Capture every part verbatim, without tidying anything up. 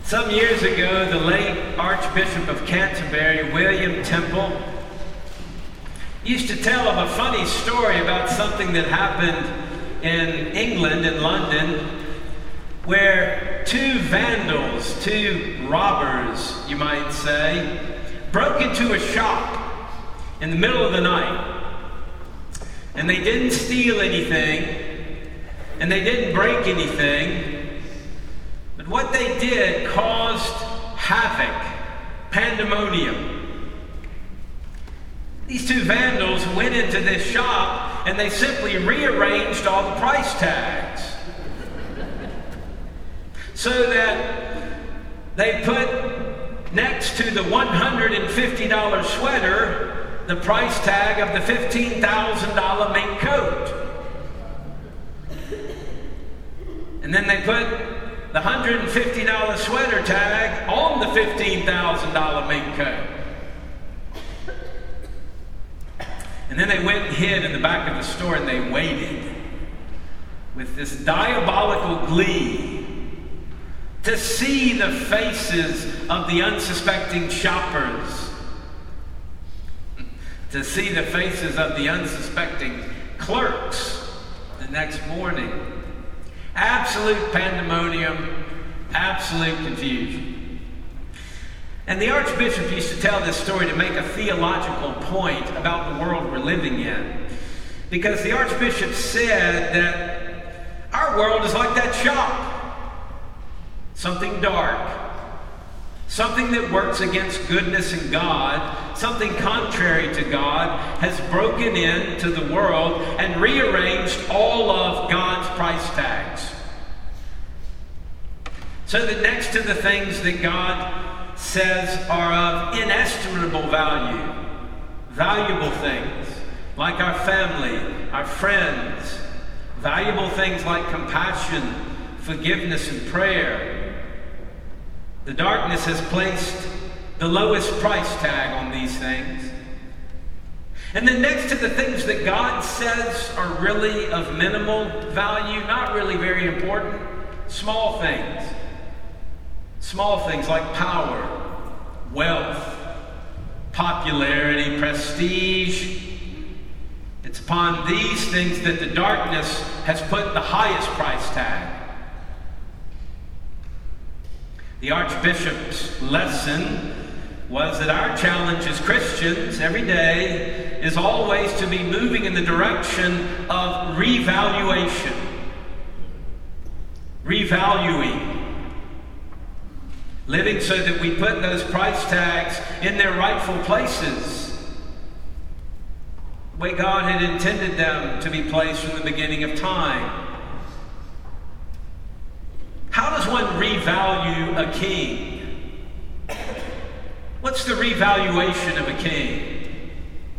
Some years ago, the late Archbishop of Canterbury, William Temple, used to tell of a funny story about something that happened in England, in London, where two vandals, two robbers, you might say, broke into a shop in the middle of the night. And they didn't steal anything, and they didn't break anything. But what they did caused havoc, pandemonium. These two vandals went into this shop and they simply rearranged all the price tags so that they put next to the one hundred fifty dollars sweater the price tag of the fifteen thousand dollars mink coat. And then they put the one hundred fifty dollars sweater tag on the fifteen thousand dollars mink coat. And then they went and hid in the back of the store and they waited with this diabolical glee to see the faces of the unsuspecting shoppers, to see the faces of the unsuspecting clerks the next morning. Absolute pandemonium, absolute confusion. And the Archbishop used to tell this story to make a theological point about the world we're living in. Because the Archbishop said that our world is like that shop. Something dark. Something that works against goodness and God, something contrary to God, has broken into the world and rearranged all of God's price tags. So that next to the things that God says are of inestimable value, valuable things like our family, our friends, valuable things like compassion, forgiveness, and prayer, the darkness has placed the lowest price tag on these things. And then next to the things that God says are really of minimal value, not really very important, small things. Small things like power, wealth, popularity, prestige. It's upon these things that the darkness has put the highest price tag. The Archbishop's lesson was that our challenge as Christians every day is always to be moving in the direction of revaluation. Revaluing. Living so that we put those price tags in their rightful places, the way God had intended them to be placed from the beginning of time. How does one revalue a king? What's the revaluation of a king?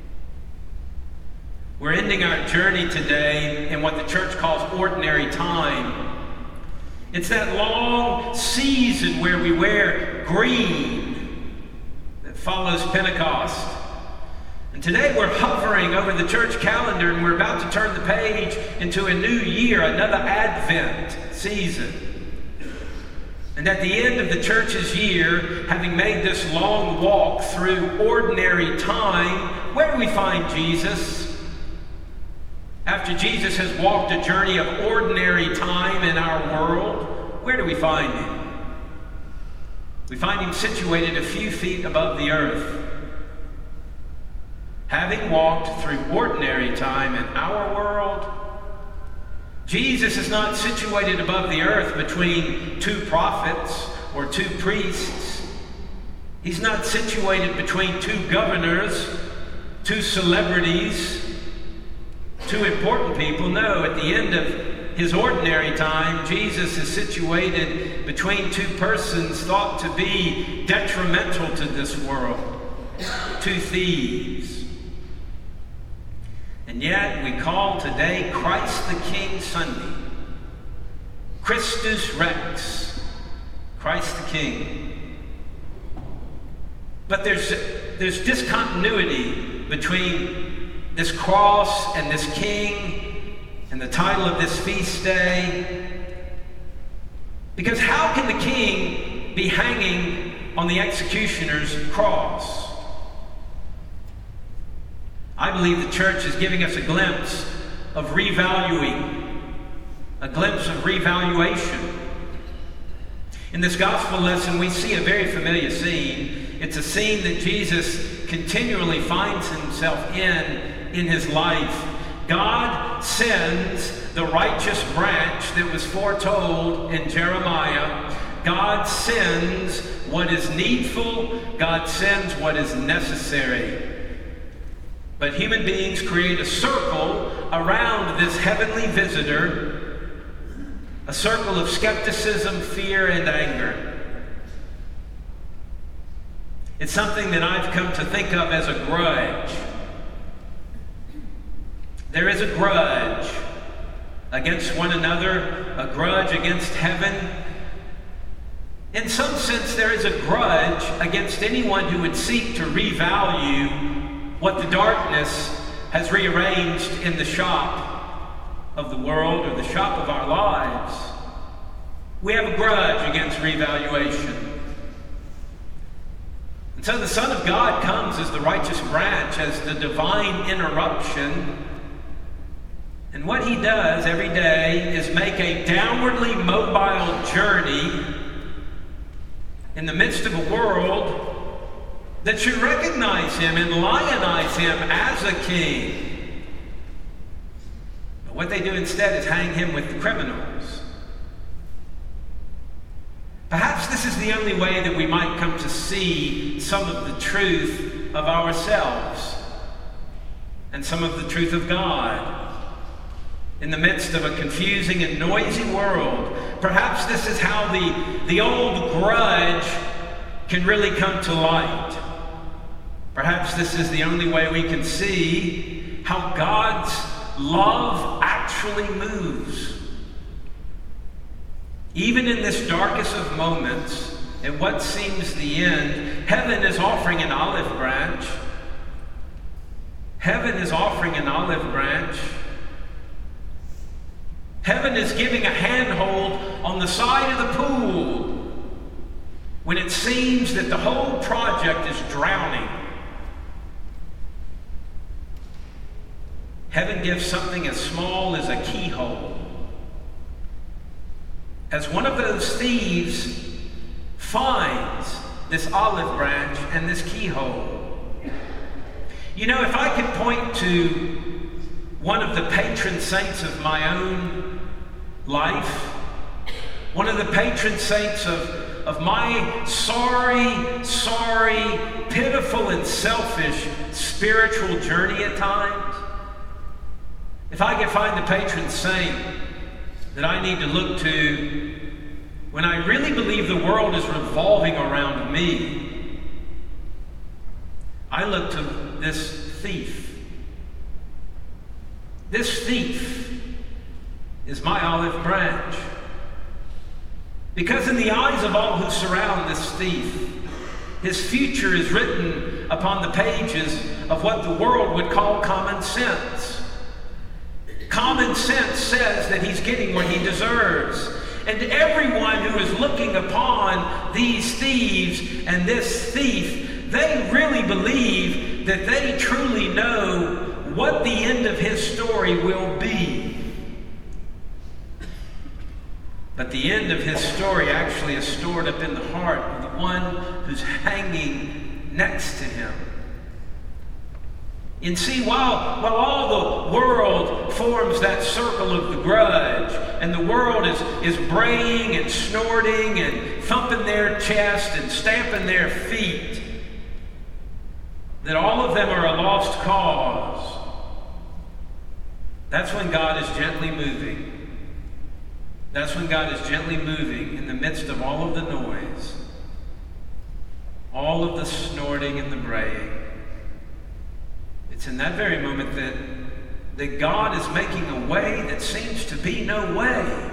We're ending our journey today in what the church calls ordinary time. It's that long season where we wear green that follows Pentecost. And today we're hovering over the church calendar and we're about to turn the page into a new year, another Advent season. And at the end of the church's year, having made this long walk through ordinary time, where do we find Jesus? After Jesus has walked a journey of ordinary time in our world, where do we find him? We find him situated a few feet above the earth. Having walked through ordinary time in our world, Jesus is not situated above the earth between two prophets or two priests. He's not situated between two governors, two celebrities, two important people. No, at the end of his ordinary time, Jesus is situated between two persons thought to be detrimental to this world, two thieves. And yet we call today Christ the King Sunday. Christus Rex, Christ the King. But there's, there's discontinuity between this cross and this king and the title of this feast day. Because how can the king be hanging on the executioner's cross. I believe the church is giving us a glimpse of revaluing, a glimpse of revaluation. In this gospel lesson, we see a very familiar scene. It's a scene that Jesus continually finds himself in in his life. God sends the righteous branch that was foretold in Jeremiah. God sends what is needful. God sends what is necessary. But human beings create a circle around this heavenly visitor, a circle of skepticism, fear, and anger. It's something that I've come to think of as a grudge. There is a grudge against one another, a grudge against heaven. In some sense, there is a grudge against anyone who would seek to revalue what the darkness has rearranged in the shop of the world or the shop of our lives. We have a grudge against revaluation. And so the Son of God comes as the righteous branch, as the divine interruption. And what he does every day is make a downwardly mobile journey in the midst of a world that should recognize him and lionize him as a king. But what they do instead is hang him with the criminals. Perhaps this is the only way that we might come to see some of the truth of ourselves and some of the truth of God. In the midst of a confusing and noisy world, perhaps this is how the, the old grudge can really come to light. Perhaps this is the only way we can see how God's love actually moves. Even in this darkest of moments, at what seems the end, heaven is offering an olive branch. Heaven is offering an olive branch. Heaven is giving a handhold on the side of the pool when it seems that the whole project is drowning. Heaven gives something as small as a keyhole. As one of those thieves finds this olive branch and this keyhole. You know, if I could point to one of the patron saints of my own life, one of the patron saints of, of my sorry, sorry, pitiful and selfish spiritual journey at times, if I could find the patron saint that I need to look to when I really believe the world is revolving around me, I look to this thief. This thief is my olive branch. Because in the eyes of all who surround this thief, his future is written upon the pages of what the world would call common sense. Common sense says that he's getting what he deserves. And everyone who is looking upon these thieves and this thief, they really believe that they truly know what the end of his story will be. But the end of his story actually is stored up in the heart of the one who's hanging next to him. And see, while, while all the world forms that circle of the grudge, and the world is, is braying and snorting and thumping their chest and stamping their feet, that all of them are a lost cause, that's when God is gently moving. That's when God is gently moving in the midst of all of the noise, all of the snorting and the braying. It's in that very moment that, that God is making a way that seems to be no way.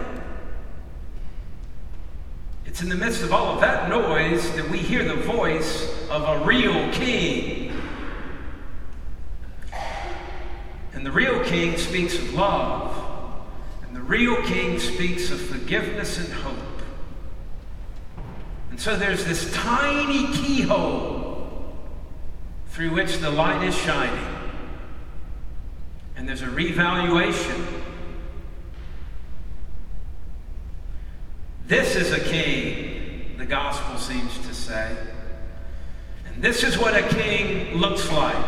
It's in the midst of all of that noise that we hear the voice of a real king. And the real king speaks of love. And the real king speaks of forgiveness and hope. And so there's this tiny keyhole through which the light is shining. And there's a revaluation. This is a king, the gospel seems to say. And this is what a king looks like.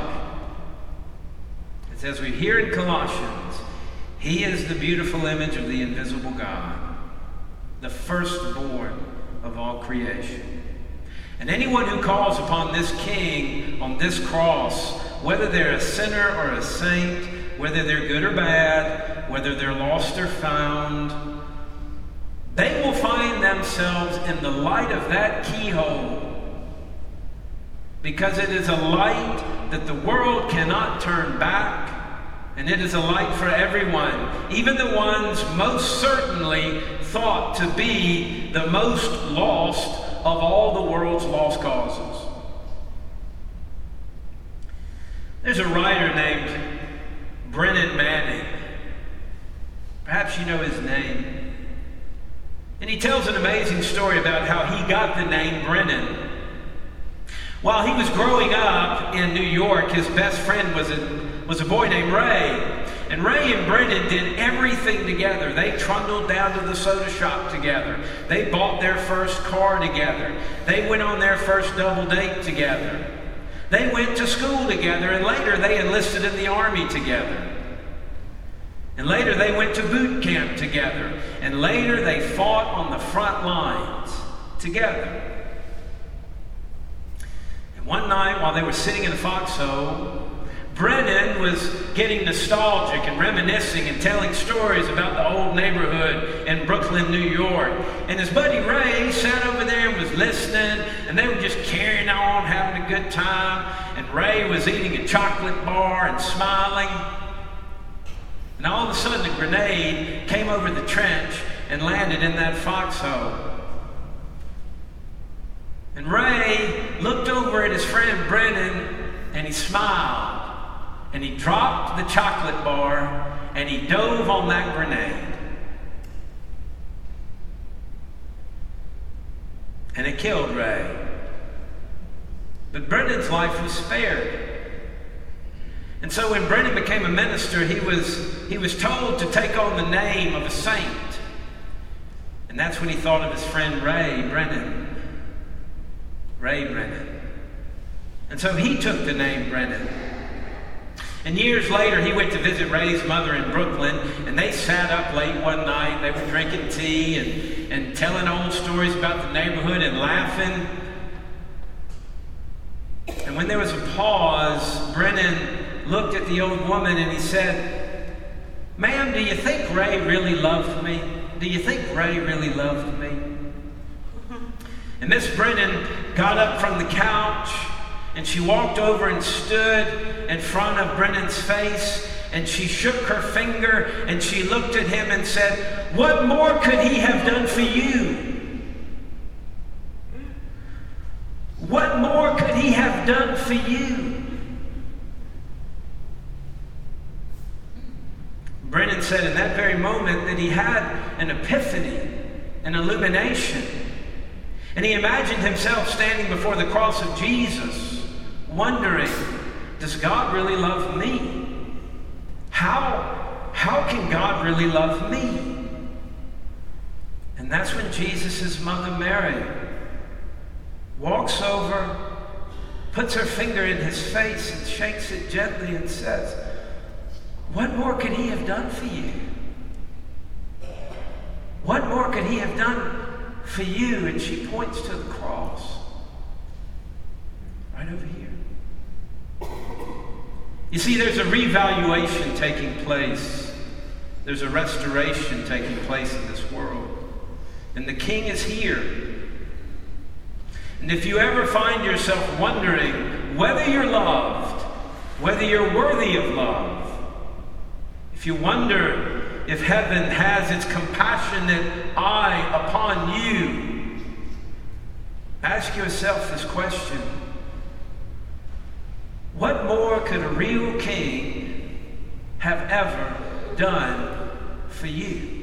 It's as we hear in Colossians, he is the beautiful image of the invisible God, the firstborn of all creation. And anyone who calls upon this king on this cross, whether they're a sinner or a saint, whether they're good or bad, whether they're lost or found, they will find themselves in the light of that keyhole, because it is a light that the world cannot turn back, and it is a light for everyone, even the ones most certainly thought to be the most lost of all the world's lost causes. There's a writer named Brennan Manning. Perhaps you know his name. And he tells an amazing story about how he got the name Brennan. While he was growing up in New York, his best friend was a, was a boy named Ray. And Ray and Brennan did everything together. They trundled down to the soda shop together. They bought their first car together. They went on their first double date together. They went to school together, and later they enlisted in the army together. And later they went to boot camp together. And later they fought on the front lines together. And one night while they were sitting in the foxhole, Brennan was getting nostalgic and reminiscing and telling stories about the old neighborhood in Brooklyn, New York. And his buddy Ray sat over there and was listening, and they were just carrying on, having a good time. And Ray was eating a chocolate bar and smiling. And all of a sudden, a grenade came over the trench and landed in that foxhole. And Ray looked over at his friend Brennan, and he smiled. And he dropped the chocolate bar, and he dove on that grenade. And it killed Ray. But Brennan's life was spared. And so when Brennan became a minister, he was, he was told to take on the name of a saint. And that's when he thought of his friend Ray Brennan. Ray Brennan. And so he took the name Brennan. And years later, he went to visit Ray's mother in Brooklyn, and they sat up late one night. They were drinking tea and, and telling old stories about the neighborhood and laughing. And when there was a pause, Brennan looked at the old woman and he said, "Ma'am, do you think Ray really loved me? Do you think Ray really loved me?" And Miss Brennan got up from the couch, and she walked over and stood in front of Brennan's face, and she shook her finger, and she looked at him and said, "What more could he have done for you? What more could he have done for you?" Brennan said in that very moment that he had an epiphany, an illumination. And he imagined himself standing before the cross of Jesus, wondering, does God really love me? How, how can God really love me? And that's when Jesus' mother Mary walks over, puts her finger in his face and shakes it gently and says, "What more could he have done for you? What more could he have done for you?" And she points to the cross right over here. You see, there's a revaluation taking place. There's a restoration taking place in this world. And the King is here. And if you ever find yourself wondering whether you're loved, whether you're worthy of love, if you wonder if heaven has its compassionate eye upon you, ask yourself this question: what more could a real king have ever done for you?